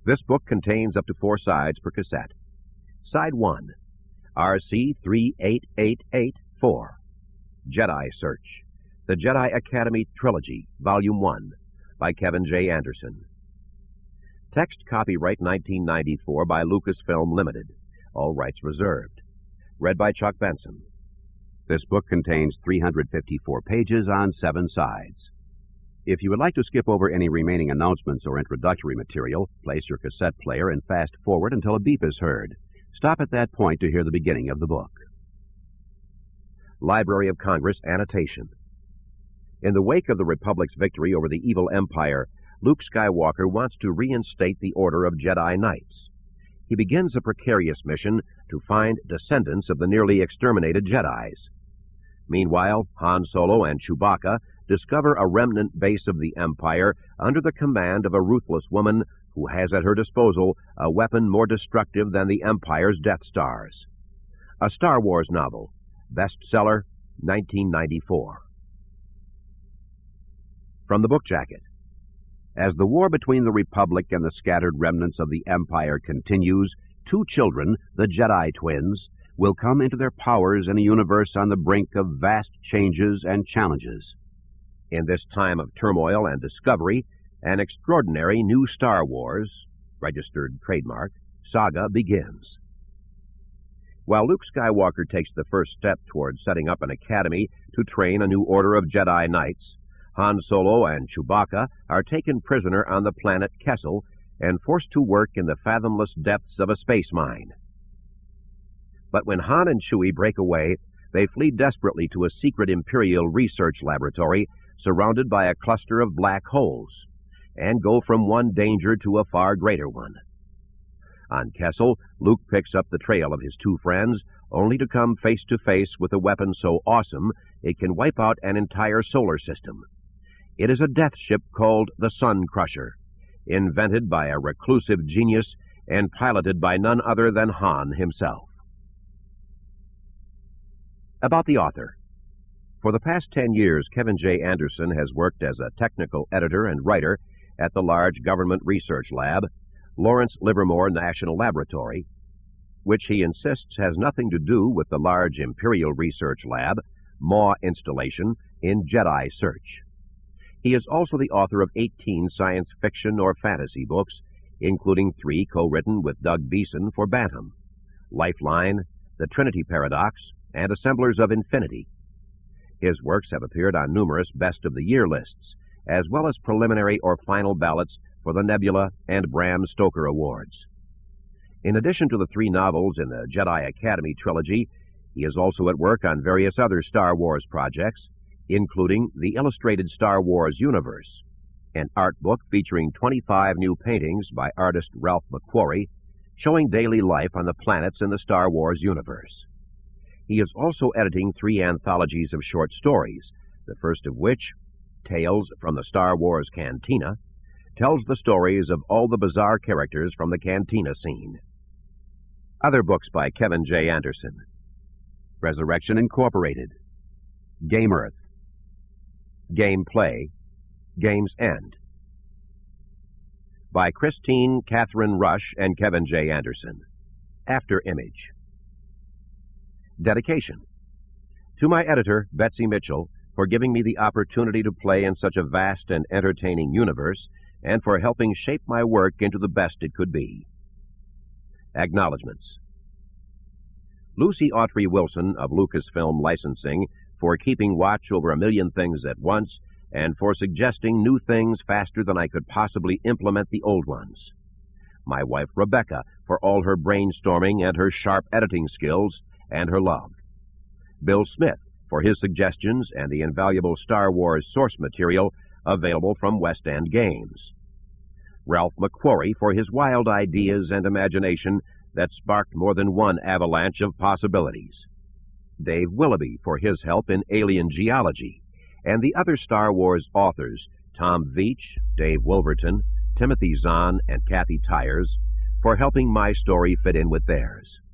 This book contains up to 4 sides per cassette. Side 1, RC 38884, Jedi Search, The Jedi Academy Trilogy, Volume 1, by Kevin J. Anderson. Text copyright 1994 by Lucasfilm Limited. All rights reserved. Read by Chuck Benson. This book contains 354 pages on 7 sides. If you would like to skip over any remaining announcements or introductory material, place your cassette player and fast forward until a beep is heard. Stop at that point to hear the beginning of the book. Library of Congress Annotation. In the wake of the Republic's victory over the evil Empire, Luke Skywalker wants to reinstate the Order of Jedi Knights. He begins a precarious mission to find descendants of the nearly exterminated Jedis. Meanwhile, Han Solo and Chewbacca discover a remnant base of the Empire under the command of a ruthless woman who has at her disposal a weapon more destructive than the Empire's Death Stars. A Star Wars novel. Bestseller, 1994. From the book jacket. As the war between the Republic and the scattered remnants of the Empire continues, 2 children, the Jedi twins, will come into their powers in a universe on the brink of vast changes and challenges. In this time of turmoil and discovery, an extraordinary new Star Wars, registered trademark, saga begins. While Luke Skywalker takes the first step toward setting up an academy to train a new order of Jedi Knights, Han Solo and Chewbacca are taken prisoner on the planet Kessel and forced to work in the fathomless depths of a space mine. But when Han and Chewie break away, they flee desperately to a secret Imperial research laboratory surrounded by a cluster of black holes, and go from one danger to a far greater one. On Kessel, Luke picks up the trail of his 2 friends, only to come face to face with a weapon so awesome it can wipe out an entire solar system. It is a death ship called the Sun Crusher, invented by a reclusive genius and piloted by none other than Han himself. About the author. For the past 10 years, Kevin J. Anderson has worked as a technical editor and writer at the large government research lab, Lawrence Livermore National Laboratory, which he insists has nothing to do with the large Imperial Research Lab, Maw installation, in Jedi Search. He is also the author of 18 science fiction or fantasy books, including 3 co-written with Doug Beeson for Bantam, Lifeline, The Trinity Paradox, and Assemblers of Infinity. His works have appeared on numerous Best of the Year lists, as well as preliminary or final ballots for the Nebula and Bram Stoker Awards. In addition to the 3 novels in the Jedi Academy trilogy, he is also at work on various other Star Wars projects, including the Illustrated Star Wars Universe, an art book featuring 25 new paintings by artist Ralph McQuarrie, showing daily life on the planets in the Star Wars universe. He is also editing 3 anthologies of short stories, the first of which, Tales from the Star Wars Cantina, tells the stories of all the bizarre characters from the Cantina scene. Other books by Kevin J. Anderson. Resurrection Incorporated, Game Earth, Game Play, Game's End, by Christine Catherine Rush and Kevin J. Anderson. After Image. Dedication. To my editor, Betsy Mitchell, for giving me the opportunity to play in such a vast and entertaining universe, and for helping shape my work into the best it could be. Acknowledgments. Lucy Autry Wilson of Lucasfilm Licensing for keeping watch over 1,000,000 things at once, and for suggesting new things faster than I could possibly implement the old ones. My wife Rebecca for all her brainstorming and her sharp editing skills and her love. Bill Smith for his suggestions and the invaluable Star Wars source material available from West End Games. Ralph McQuarrie for his wild ideas and imagination that sparked more than one avalanche of possibilities. Dave Willoughby for his help in alien geology, and the other Star Wars authors, Tom Veach, Dave Wolverton, Timothy Zahn, and Kathy Tyers, for helping my story fit in with theirs.